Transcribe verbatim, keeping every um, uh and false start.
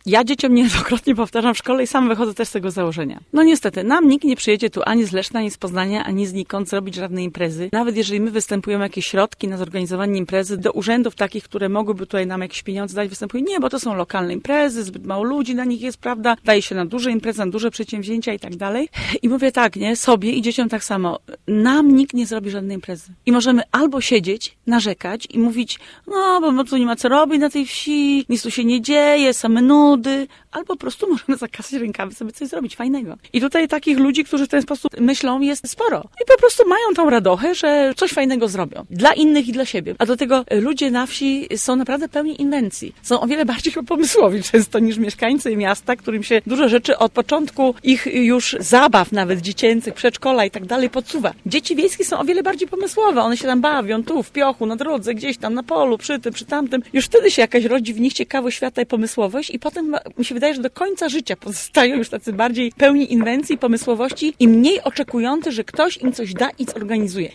Ja dzieciom niejednokrotnie powtarzam w szkole i sam wychodzę też z tego założenia. No niestety, nam nikt nie przyjedzie tu ani z Leszna, ani z Poznania, ani znikąd zrobić żadnej imprezy. Nawet jeżeli my występujemy jakieś środki na zorganizowanie imprezy do urzędów takich, które mogłyby tutaj nam jakieś pieniądze dać, występuje nie, bo to są lokalne imprezy, zbyt mało ludzi na nich jest, prawda? Daje się na duże imprezy, na duże przedsięwzięcia i tak dalej. I mówię tak, nie? Sobie i dzieciom tak samo. Nam nikt nie zrobi żadnej imprezy. I możemy albo siedzieć, narzekać i mówić, no, bo tu nie ma co robić na tej wsi, nic tu się nie dzieje, same nudy, albo po prostu możemy zakasać rękawy, sobie coś zrobić fajnego. I tutaj takich ludzi, którzy w ten sposób myślą, jest sporo. I po prostu mają tą radochę, że coś fajnego zrobią. Dla innych i dla siebie. A do tego ludzie na wsi są naprawdę pełni inwencji. Są o wiele bardziej pomysłowi często niż mieszkańcy miasta, którym się dużo rzeczy od początku ich już zabaw, nawet dziecięcych, przedszkola i tak dalej podsuwa. Dzieci wiejskie są o wiele bardziej pomysłowe. One się tam bawią tu, w piochu, na drodze, gdzieś tam na polu, przy tym, przy tamtym. Już wtedy się jakaś rodzi w nich ciekawość świata i pomysłowość i potem mi się wydaje, że do końca życia pozostają już tacy bardziej pełni inwencji, pomysłowości i mniej oczekujący, że ktoś im coś da i zorganizuje.